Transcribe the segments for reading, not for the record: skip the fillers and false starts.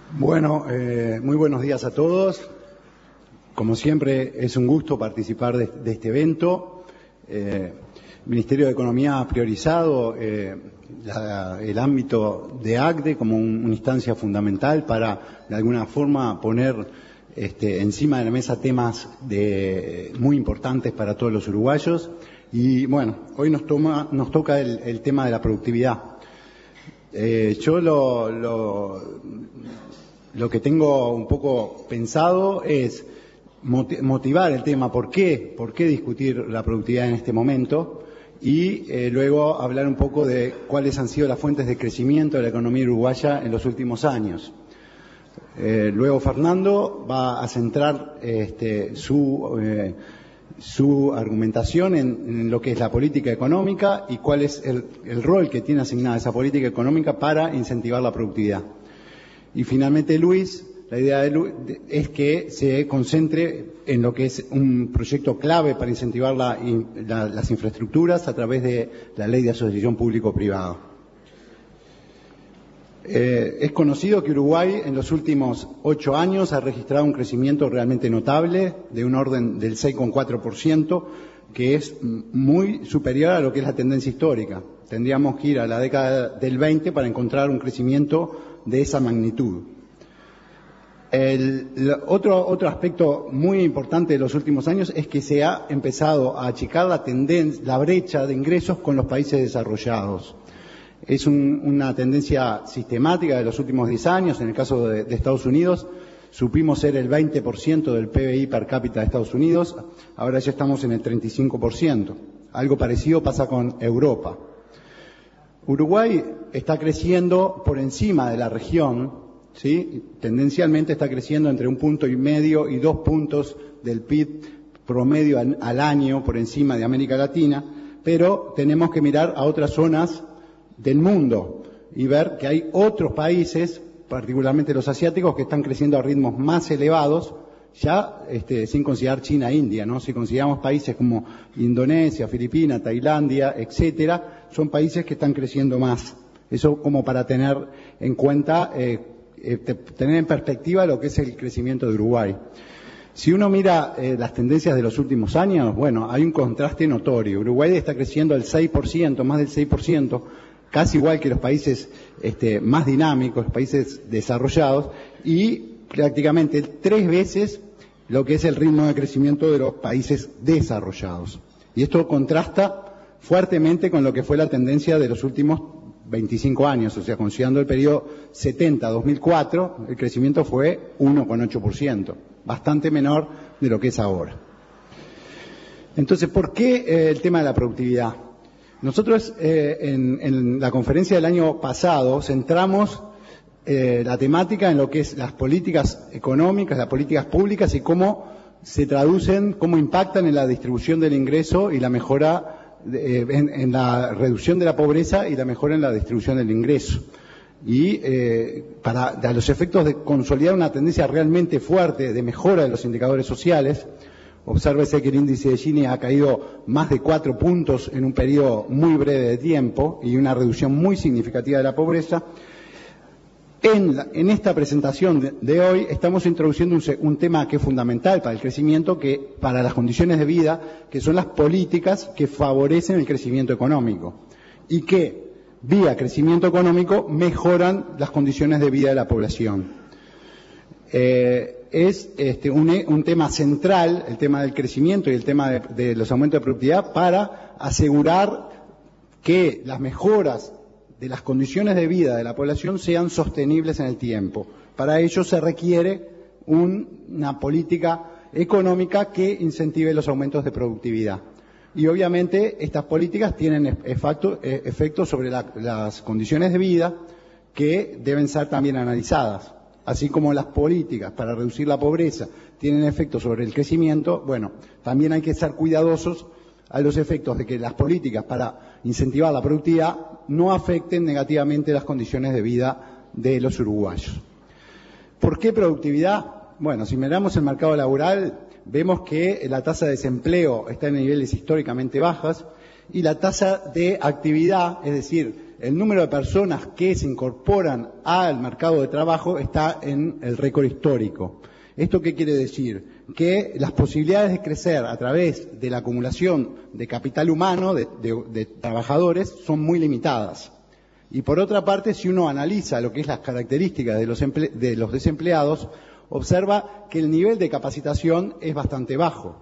Bueno, muy buenos días a todos. Como siempre, es un gusto participar de este evento. El Ministerio de Economía ha priorizado el ámbito de ACDE como una instancia fundamental para, de alguna forma, poner encima de la mesa temas muy importantes para todos los uruguayos. Y bueno, hoy nos toca el tema de la productividad. Yo lo que tengo un poco pensado es motivar el tema, ¿por qué discutir la productividad en este momento? Y luego hablar un poco de cuáles han sido las fuentes de crecimiento de la economía uruguaya en los últimos años. Luego Fernando va a centrar su argumentación en lo que es la política económica y cuál es el rol que tiene asignada esa política económica para incentivar la productividad. Y finalmente Luis, la idea de Luis es que se concentre en lo que es un proyecto clave para incentivar las infraestructuras a través de la ley de asociación público-privada. Es conocido que Uruguay en los últimos 8 años ha registrado un crecimiento realmente notable de un orden del 6,4%, que es muy superior a lo que es la tendencia histórica. Tendríamos que ir a la década del 20 para encontrar un crecimiento de esa magnitud. Otro aspecto muy importante de los últimos años es que se ha empezado a achicar la brecha de ingresos con los países desarrollados. Es una tendencia sistemática de los últimos 10 años. En el caso de Estados Unidos, supimos ser el 20% del PBI per cápita de Estados Unidos, ahora ya estamos en el 35%. Algo parecido pasa con Europa. Uruguay está creciendo por encima de la región, ¿sí? Tendencialmente está creciendo entre 1,5 puntos y 2 puntos del PIB promedio al año por encima de América Latina, pero tenemos que mirar a otras zonas del mundo y ver que hay otros países, particularmente los asiáticos, que están creciendo a ritmos más elevados, ya sin considerar China e India, ¿no? Si consideramos países como Indonesia, Filipinas, Tailandia, etcétera, son países que están creciendo más. Eso como para tener en cuenta, tener en perspectiva lo que es el crecimiento de Uruguay. Si uno mira las tendencias de los últimos años, bueno, hay un contraste notorio. Uruguay está creciendo al 6%, más del 6%, casi igual que los países más dinámicos, los países desarrollados, y prácticamente 3 veces lo que es el ritmo de crecimiento de los países desarrollados. Y esto contrasta fuertemente con lo que fue la tendencia de los últimos 25 años, o sea, considerando el periodo 70-2004, el crecimiento fue 1,8%, bastante menor de lo que es ahora. Entonces, ¿por qué el tema de la productividad? Nosotros en la conferencia del año pasado centramos la temática en lo que es las políticas económicas, las políticas públicas y cómo se traducen, cómo impactan en la distribución del ingreso y la mejora, en la reducción de la pobreza y la mejora en la distribución del ingreso. Y para los efectos de consolidar una tendencia realmente fuerte de mejora de los indicadores sociales, obsérvese que el índice de Gini ha caído más de 4 puntos en un periodo muy breve de tiempo y una reducción muy significativa de la pobreza. En esta presentación de hoy estamos introduciendo un tema que es fundamental para el crecimiento, para las condiciones de vida, que son las políticas que favorecen el crecimiento económico y que, vía crecimiento económico, mejoran las condiciones de vida de la población. Es un tema central, el tema del crecimiento y el tema de los aumentos de productividad, para asegurar que las mejoras de las condiciones de vida de la población sean sostenibles en el tiempo. Para ello se requiere una política económica que incentive los aumentos de productividad. Y obviamente estas políticas tienen efectos sobre las condiciones de vida que deben ser también analizadas. Así como las políticas para reducir la pobreza tienen efectos sobre el crecimiento, bueno, también hay que ser cuidadosos a los efectos de que las políticas para incentivar la productividad no afecten negativamente las condiciones de vida de los uruguayos. ¿Por qué productividad? Bueno, si miramos el mercado laboral, vemos que la tasa de desempleo está en niveles históricamente bajas y la tasa de actividad, es decir, el número de personas que se incorporan al mercado de trabajo está en el récord histórico. ¿Esto qué quiere decir? Que las posibilidades de crecer a través de la acumulación de capital humano, de trabajadores, son muy limitadas. Y por otra parte, si uno analiza lo que es las características de los desempleados, observa que el nivel de capacitación es bastante bajo.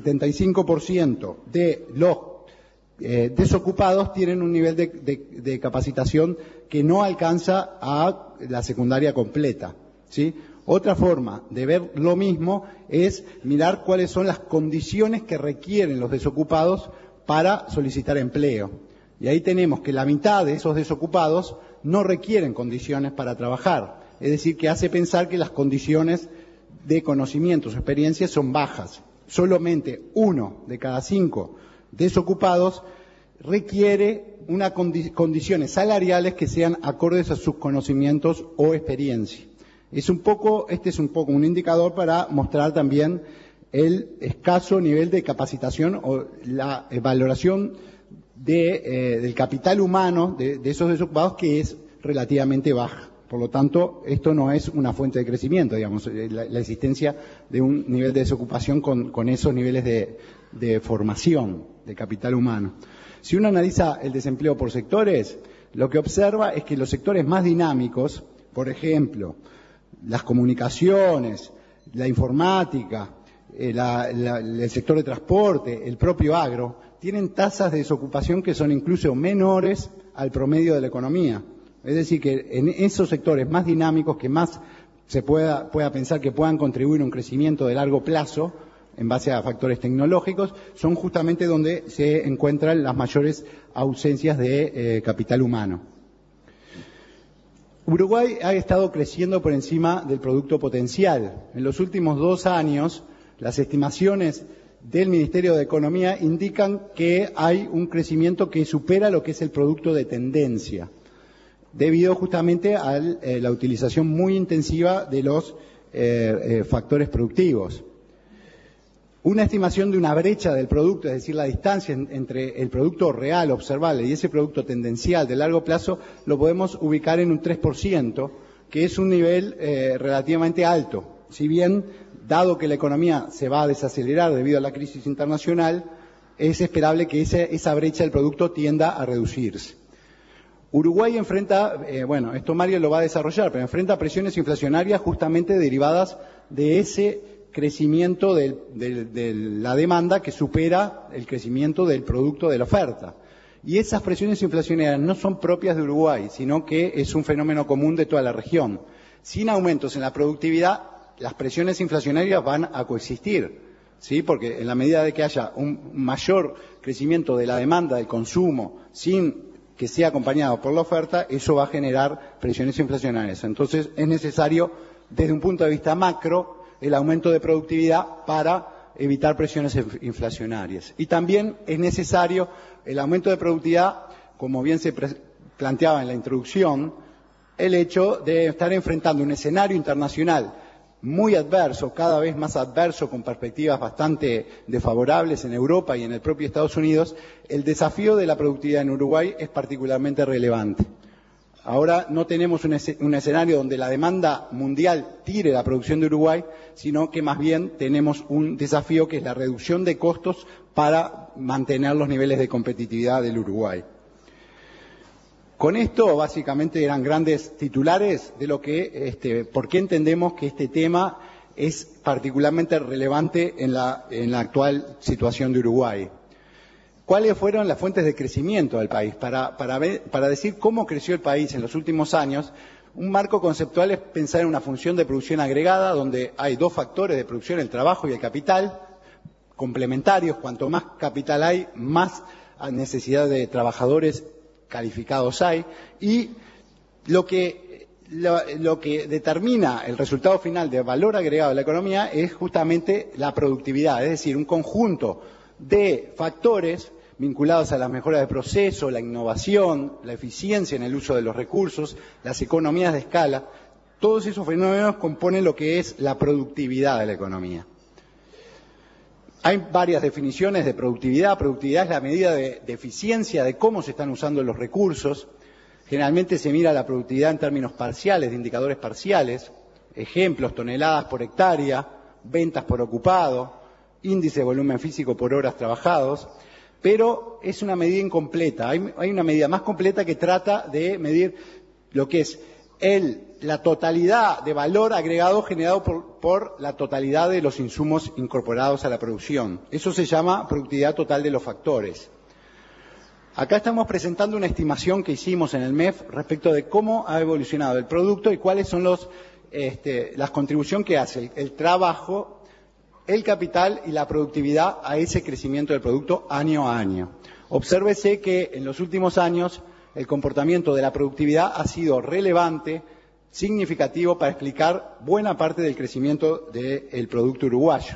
75% de los desocupados tienen un nivel de capacitación que no alcanza a la secundaria completa, ¿sí? Otra forma de ver lo mismo es mirar cuáles son las condiciones que requieren los desocupados para solicitar empleo. Y ahí tenemos que la mitad de esos desocupados no requieren condiciones para trabajar. Es decir, que hace pensar que las condiciones de conocimientos o experiencias son bajas. Solamente 1 de cada 5 desocupados requiere unas condiciones salariales que sean acordes a sus conocimientos o experiencia. Este es un poco un indicador para mostrar también el escaso nivel de capacitación o la valoración del capital humano de esos desocupados, que es relativamente baja. Por lo tanto, esto no es una fuente de crecimiento, digamos, la existencia de un nivel de desocupación con esos niveles de formación de capital humano. Si uno analiza el desempleo por sectores, lo que observa es que los sectores más dinámicos, por ejemplo, las comunicaciones, la informática, el sector de transporte, el propio agro, tienen tasas de desocupación que son incluso menores al promedio de la economía. Es decir, que en esos sectores más dinámicos, que más se pueda pensar que puedan contribuir a un crecimiento de largo plazo, en base a factores tecnológicos, son justamente donde se encuentran las mayores ausencias de capital humano. Uruguay ha estado creciendo por encima del producto potencial. En los últimos 2 años, las estimaciones del Ministerio de Economía indican que hay un crecimiento que supera lo que es el producto de tendencia, debido justamente a la utilización muy intensiva de los factores productivos. Una estimación de una brecha del producto, es decir, la distancia entre el producto real observable y ese producto tendencial de largo plazo, lo podemos ubicar en un 3%, que es un nivel relativamente alto. Si bien, dado que la economía se va a desacelerar debido a la crisis internacional, es esperable que esa brecha del producto tienda a reducirse. Uruguay enfrenta, esto Mario lo va a desarrollar, pero enfrenta presiones inflacionarias justamente derivadas de ese crecimiento de la demanda que supera el crecimiento del producto de la oferta. Y esas presiones inflacionarias no son propias de Uruguay, sino que es un fenómeno común de toda la región. Sin aumentos en la productividad, las presiones inflacionarias van a coexistir, ¿sí? Porque en la medida de que haya un mayor crecimiento de la demanda, del consumo, sin que sea acompañado por la oferta, eso va a generar presiones inflacionarias. Entonces, es necesario, desde un punto de vista macro, el aumento de productividad para evitar presiones inflacionarias. Y también es necesario el aumento de productividad, como bien se planteaba en la introducción, el hecho de estar enfrentando un escenario internacional muy adverso, cada vez más adverso, con perspectivas bastante desfavorables en Europa y en el propio Estados Unidos. El desafío de la productividad en Uruguay es particularmente relevante. Ahora no tenemos un escenario donde la demanda mundial tire la producción de Uruguay, sino que más bien tenemos un desafío que es la reducción de costos para mantener los niveles de competitividad del Uruguay. Con esto, básicamente, eran grandes titulares de lo que, por qué entendemos que este tema es particularmente relevante en la actual situación de Uruguay. ¿Cuáles fueron las fuentes de crecimiento del país? Para decir cómo creció el país en los últimos años, un marco conceptual es pensar en una función de producción agregada, donde hay 2 factores de producción, el trabajo y el capital, complementarios. Cuanto más capital hay, más necesidad de trabajadores calificados hay, y lo que determina el resultado final de valor agregado de la economía es justamente la productividad, es decir, un conjunto de factores vinculados a las mejoras de proceso, la innovación, la eficiencia en el uso de los recursos, las economías de escala. Todos esos fenómenos componen lo que es la productividad de la economía. Hay varias definiciones de productividad. Productividad es la medida de eficiencia de cómo se están usando los recursos. Generalmente se mira la productividad en términos parciales, de indicadores parciales, ejemplos, toneladas por hectárea, ventas por ocupado, índice de volumen físico por horas trabajados, pero es una medida incompleta. Hay una medida más completa que trata de medir lo que es la totalidad de valor agregado generado por la totalidad de los insumos incorporados a la producción. Eso se llama productividad total de los factores. Acá estamos presentando una estimación que hicimos en el MEF respecto de cómo ha evolucionado el producto y cuáles son las contribuciones que hace el trabajo, el capital y la productividad a ese crecimiento del producto año a año. Obsérvese que en los últimos años el comportamiento de la productividad ha sido relevante, significativo para explicar buena parte del crecimiento del producto uruguayo.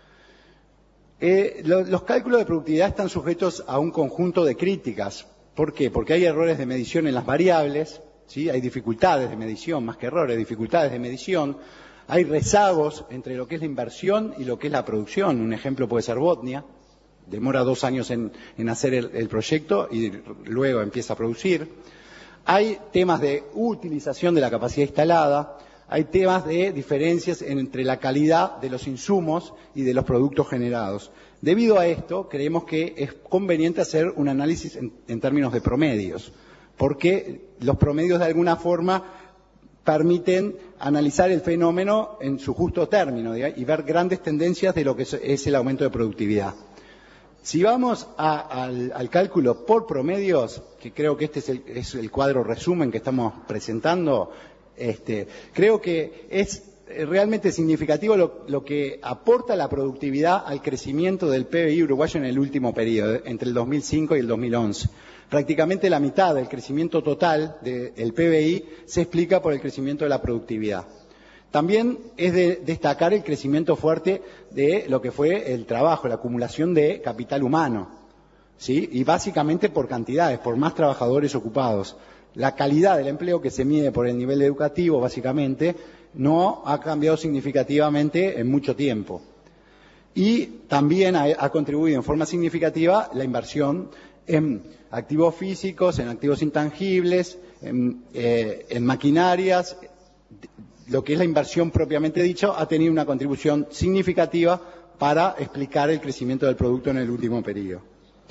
Los cálculos de productividad están sujetos a un conjunto de críticas. ¿Por qué? Porque hay errores de medición en las variables, ¿sí? Hay dificultades de medición, más que errores, dificultades de medición. Hay rezagos entre lo que es la inversión y lo que es la producción. Un ejemplo puede ser Botnia. Demora 2 años en hacer el proyecto y luego empieza a producir. Hay temas de utilización de la capacidad instalada. Hay temas de diferencias entre la calidad de los insumos y de los productos generados. Debido a esto, creemos que es conveniente hacer un análisis en términos de promedios, porque los promedios de alguna forma permiten analizar el fenómeno en su justo término y ver grandes tendencias de lo que es el aumento de productividad. Si vamos al cálculo por promedios, que creo que este es el cuadro resumen que estamos presentando, creo que es realmente significativo lo que aporta la productividad al crecimiento del PBI uruguayo en el último periodo, entre el 2005 y el 2011. Prácticamente la mitad del crecimiento total del PBI se explica por el crecimiento de la productividad. También es de destacar el crecimiento fuerte de lo que fue el trabajo, la acumulación de capital humano, ¿sí? Y básicamente por cantidades, por más trabajadores ocupados. La calidad del empleo, que se mide por el nivel educativo, básicamente, no ha cambiado significativamente en mucho tiempo. Y también ha contribuido en forma significativa la inversión en activos físicos, en activos intangibles, en maquinarias. Lo que es la inversión propiamente dicho ha tenido una contribución significativa para explicar el crecimiento del producto en el último periodo.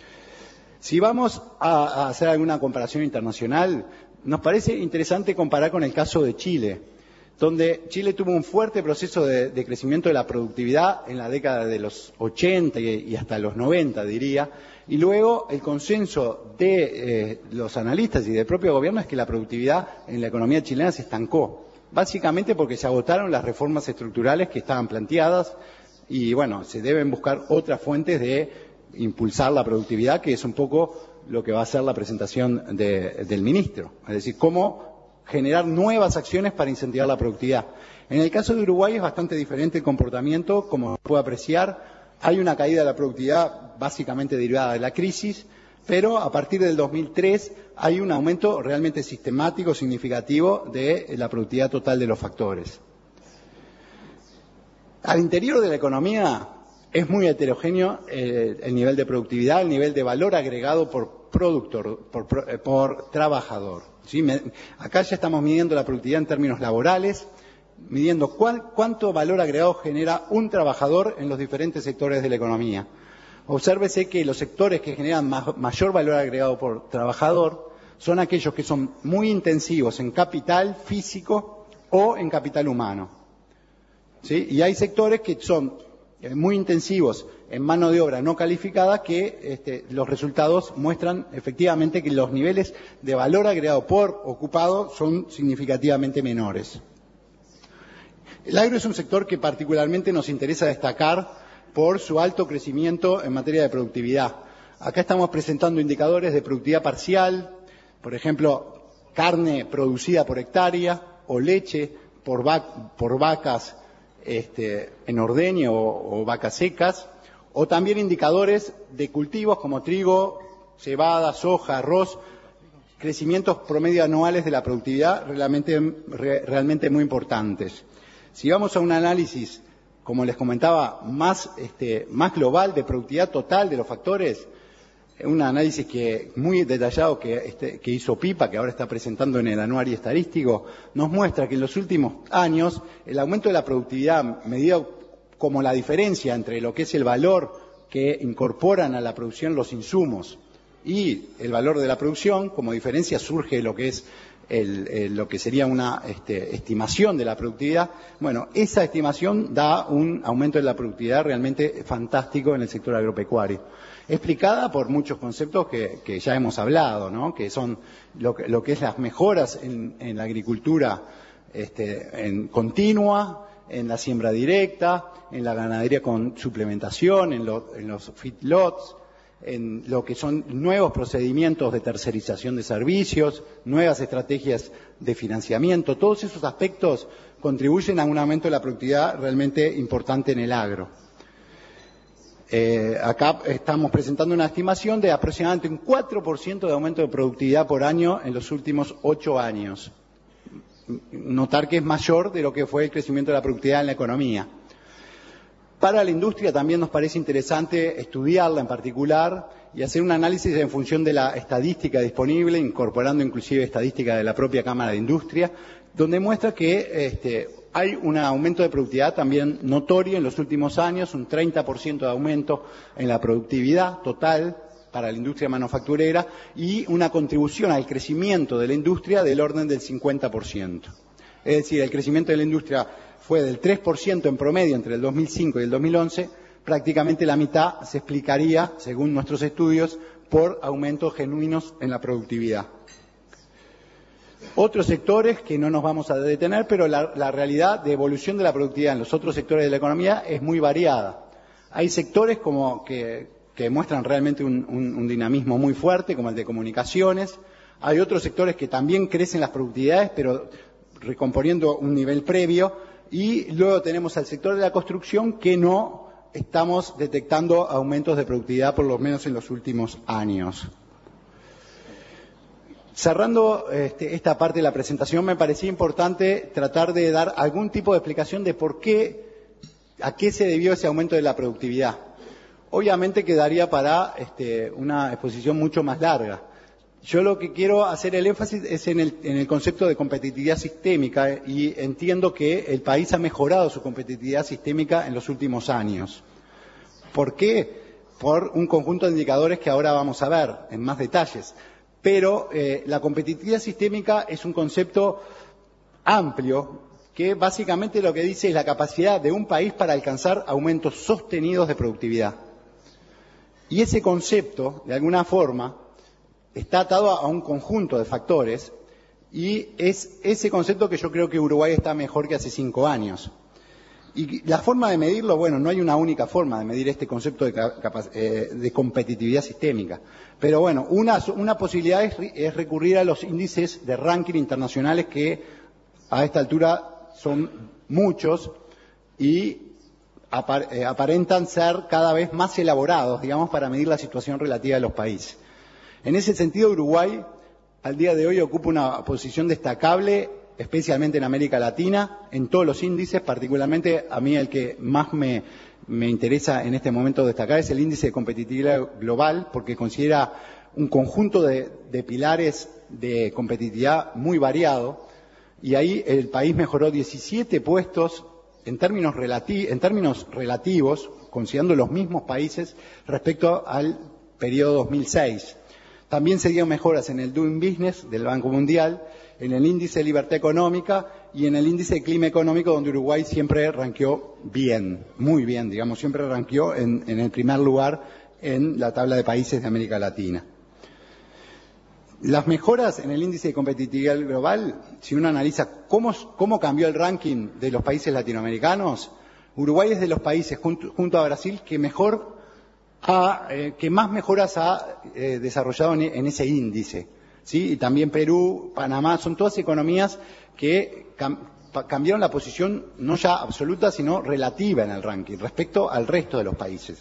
Si vamos a hacer alguna comparación internacional, nos parece interesante comparar con el caso de Chile, donde Chile tuvo un fuerte proceso de crecimiento de la productividad en la década de los 80 y hasta los 90, diría, y luego el consenso de los analistas y del propio gobierno es que la productividad en la economía chilena se estancó, básicamente porque se agotaron las reformas estructurales que estaban planteadas y, bueno, se deben buscar otras fuentes de impulsar la productividad, que es un poco lo que va a ser la presentación del ministro, es decir, cómo generar nuevas acciones para incentivar la productividad. En el caso de Uruguay es bastante diferente el comportamiento, como se puede apreciar. Hay una caída de la productividad básicamente derivada de la crisis, pero a partir del 2003 hay un aumento realmente sistemático, significativo de la productividad total de los factores. Al interior de la economía es muy heterogéneo el nivel de productividad, el nivel de valor agregado por productor, por trabajador. ¿Sí? Acá ya estamos midiendo la productividad en términos laborales, midiendo cuánto valor agregado genera un trabajador en los diferentes sectores de la economía. Obsérvese que los sectores que generan mayor valor agregado por trabajador son aquellos que son muy intensivos en capital físico o en capital humano. ¿Sí? Y hay sectores que son muy intensivos en mano de obra no calificada, que los resultados muestran efectivamente que los niveles de valor agregado por ocupado son significativamente menores. El agro es un sector que particularmente nos interesa destacar por su alto crecimiento en materia de productividad. Acá estamos presentando indicadores de productividad parcial, por ejemplo, carne producida por hectárea o leche por vacas en ordeño o vacas secas, o también indicadores de cultivos como trigo, cebada, soja, arroz, crecimientos promedio anuales de la productividad realmente muy importantes. Si vamos a un análisis, como les comentaba, más global de productividad total de los factores, un análisis muy detallado que hizo PIPA, que ahora está presentando en el anuario estadístico, nos muestra que en los últimos años el aumento de la productividad, medido como la diferencia entre lo que es el valor que incorporan a la producción los insumos y el valor de la producción, como diferencia surge lo que es lo que sería una estimación de la productividad. Bueno, esa estimación da un aumento de la productividad realmente fantástico en el sector agropecuario, explicada por muchos conceptos que ya hemos hablado, ¿no? Que son lo que es las mejoras en la agricultura continua, en la siembra directa, en la ganadería con suplementación, en los feedlots, en lo que son nuevos procedimientos de tercerización de servicios, nuevas estrategias de financiamiento. Todos esos aspectos contribuyen a un aumento de la productividad realmente importante en el agro. Acá estamos presentando una estimación de aproximadamente un 4% de aumento de productividad por año en los últimos 8 años. Notar que es mayor de lo que fue el crecimiento de la productividad en la economía. Para la industria también nos parece interesante estudiarla en particular y hacer un análisis en función de la estadística disponible, incorporando inclusive estadística de la propia Cámara de Industria, donde muestra que hay un aumento de productividad también notorio en los últimos años, un 30% de aumento en la productividad total para la industria manufacturera y una contribución al crecimiento de la industria del orden del 50%. Es decir, el crecimiento de la industria fue del 3% en promedio entre el 2005 y el 2011, prácticamente la mitad se explicaría, según nuestros estudios, por aumentos genuinos en la productividad. Otros sectores que no nos vamos a detener, pero la realidad de evolución de la productividad en los otros sectores de la economía es muy variada. Hay sectores que muestran realmente un dinamismo muy fuerte, como el de comunicaciones. Hay otros sectores que también crecen las productividades, pero recomponiendo un nivel previo. Y luego tenemos al sector de la construcción que no estamos detectando aumentos de productividad, por lo menos en los últimos años. Cerrando esta parte de la presentación, me parecía importante tratar de dar algún tipo de explicación de a qué se debió ese aumento de la productividad. Obviamente quedaría para una exposición mucho más larga. Yo lo que quiero hacer el énfasis es en el concepto de competitividad sistémica y entiendo que el país ha mejorado su competitividad sistémica en los últimos años. ¿Por qué? Por un conjunto de indicadores que ahora vamos a ver en más detalles. Pero la competitividad sistémica es un concepto amplio que básicamente lo que dice es la capacidad de un país para alcanzar aumentos sostenidos de productividad. Y ese concepto, de alguna forma, está atado a un conjunto de factores y es ese concepto que yo creo que Uruguay está mejor que hace 5 años. Y la forma de medirlo, bueno, no hay una única forma de medir este concepto de competitividad sistémica. Pero bueno, una posibilidad es recurrir a los índices de ranking internacionales que a esta altura son muchos y aparentan ser cada vez más elaborados, digamos, para medir la situación relativa de los países. En ese sentido, Uruguay, al día de hoy, ocupa una posición destacable, especialmente en América Latina, en todos los índices. Particularmente, a mí el que más me interesa en este momento destacar es el índice de competitividad global, porque considera un conjunto de pilares de competitividad muy variado, y ahí el país mejoró 17 puestos en términos relativos, considerando los mismos países respecto al periodo 2006. También se dieron mejoras en el Doing Business del Banco Mundial, en el índice de libertad económica y en el índice de clima económico, donde Uruguay siempre ranqueó bien, muy bien, digamos, siempre ranqueó en el primer lugar en la tabla de países de América Latina. Las mejoras en el índice de competitividad global, si uno analiza cómo cambió el ranking de los países latinoamericanos, Uruguay es de los países, junto a Brasil, que más mejoras ha desarrollado en ese índice, ¿sí? Y también Perú, Panamá, son todas economías que cambiaron la posición no ya absoluta, sino relativa en el ranking respecto al resto de los países.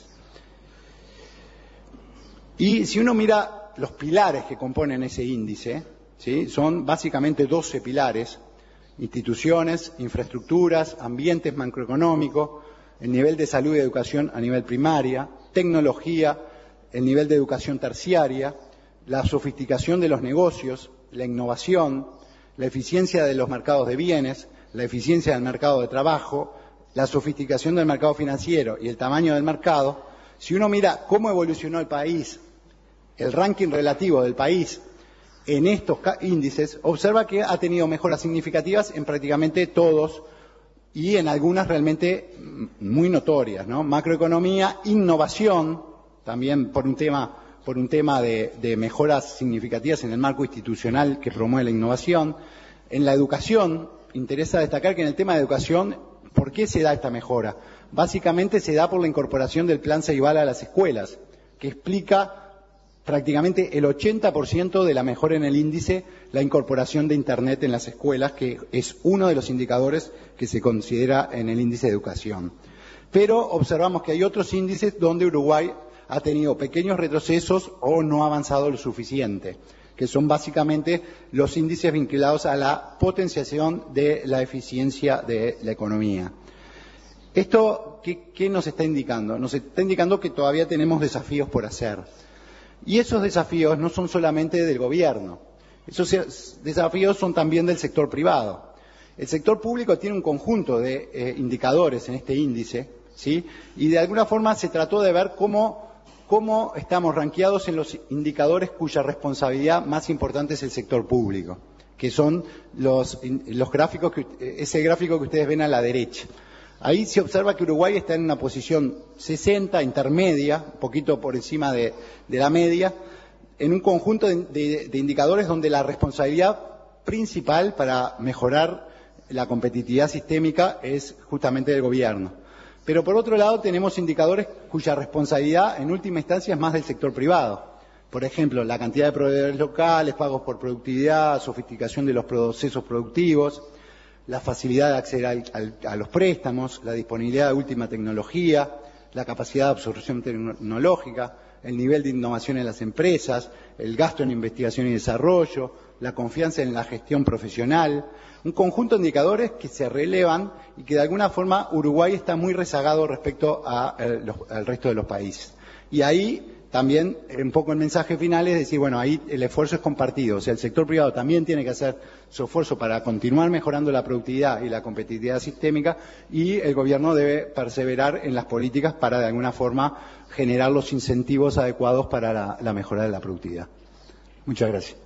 Y si uno mira los pilares que componen ese índice, ¿sí? Son básicamente 12 pilares: instituciones, infraestructuras, ambientes macroeconómicos, el nivel de salud y educación a nivel primaria, tecnología, el nivel de educación terciaria, la sofisticación de los negocios, la innovación, la eficiencia de los mercados de bienes, la eficiencia del mercado de trabajo, la sofisticación del mercado financiero y el tamaño del mercado. Si uno mira cómo evolucionó el país, el ranking relativo del país en estos índices, observa que ha tenido mejoras significativas en prácticamente todos y en algunas realmente muy notorias, ¿no? Macroeconomía, innovación, también por un tema de mejoras significativas en el marco institucional que promueve la innovación. En la educación, interesa destacar que en el tema de educación, ¿por qué se da esta mejora? Básicamente se da por la incorporación del Plan Ceibal a las escuelas, que explica prácticamente el 80% de la mejora en el índice, la incorporación de Internet en las escuelas, que es uno de los indicadores que se considera en el índice de educación. Pero observamos que hay otros índices donde Uruguay ha tenido pequeños retrocesos o no ha avanzado lo suficiente, que son básicamente los índices vinculados a la potenciación de la eficiencia de la economía. ¿Esto qué nos está indicando? Nos está indicando que todavía tenemos desafíos por hacer. Y esos desafíos no son solamente del gobierno, esos desafíos son también del sector privado. El sector público tiene un conjunto de indicadores en este índice, ¿sí? Y de alguna forma se trató de ver cómo estamos rankeados en los indicadores cuya responsabilidad más importante es el sector público, que son los gráficos, ese gráfico que ustedes ven a la derecha. Ahí se observa que Uruguay está en una posición 60, intermedia, un poquito por encima de la media, en un conjunto de indicadores donde la responsabilidad principal para mejorar la competitividad sistémica es justamente del gobierno. Pero por otro lado tenemos indicadores cuya responsabilidad en última instancia es más del sector privado. Por ejemplo, la cantidad de proveedores locales, pagos por productividad, sofisticación de los procesos productivos, la facilidad de acceder a los préstamos, la disponibilidad de última tecnología, la capacidad de absorción tecnológica, el nivel de innovación en las empresas, el gasto en investigación y desarrollo, la confianza en la gestión profesional, un conjunto de indicadores que se relevan y que de alguna forma Uruguay está muy rezagado respecto al resto de los países. Y ahí también un poco el mensaje final es decir, bueno, ahí el esfuerzo es compartido, o sea, el sector privado también tiene que hacer su esfuerzo para continuar mejorando la productividad y la competitividad sistémica y el gobierno debe perseverar en las políticas para de alguna forma generar los incentivos adecuados para la mejora de la productividad. Muchas gracias.